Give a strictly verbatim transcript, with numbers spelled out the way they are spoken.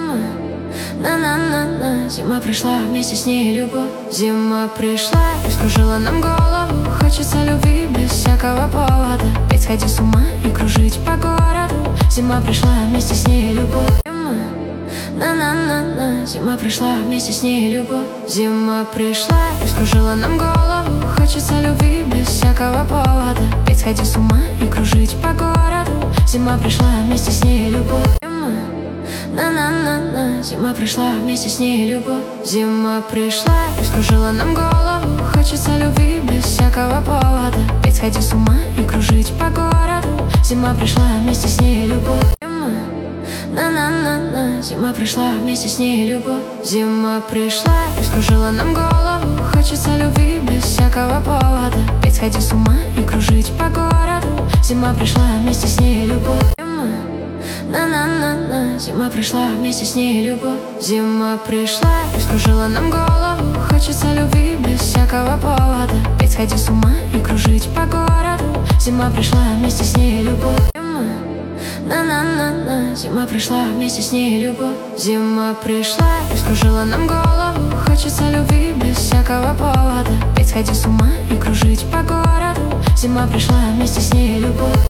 На-на-на-на. Зима пришла, вместе с ней любовь. Зима пришла и скружила нам голову. Хочется любви без всякого повода. Петь, сходить с ума и кружить по городу. Зима пришла, вместе с ней любовь. На-на-на-на. Зима пришла, вместе с ней любовь. Зима пришла и скружила нам голову. Хочется любви без всякого повода. Петь, сходить с ума и кружить по городу. Зима пришла, вместе с ней любовь. На-на-на-на. Зима пришла, вместе с ней любовь. Зима пришла и скружила нам голову. Хочется любви без всякого повода. Петь, сходить с ума и кружить по городу. Зима пришла, вместе с ней любовь. На-на-на-на. Зима пришла, вместе с ней любовь. Зима пришла и скружила нам голову. Хочется любви без всякого повода. Петь, сходить с ума и кружить по городу. Зима пришла, вместе с ней любовь. На-на-на-на. Зима пришла, вместе с ней любовь. Зима пришла и скружила нам голову. Хочется любви без всякого повода. Петь, сходить с ума и кружить по городу. Зима пришла, вместе с ней любовь. На-на-на-на. Зима пришла, вместе с ней любовь. Зима пришла и скружила нам голову. Хочется любви без всякого повода. Петь, сходить с ума и кружить по городу. Зима пришла, вместе с ней любовь.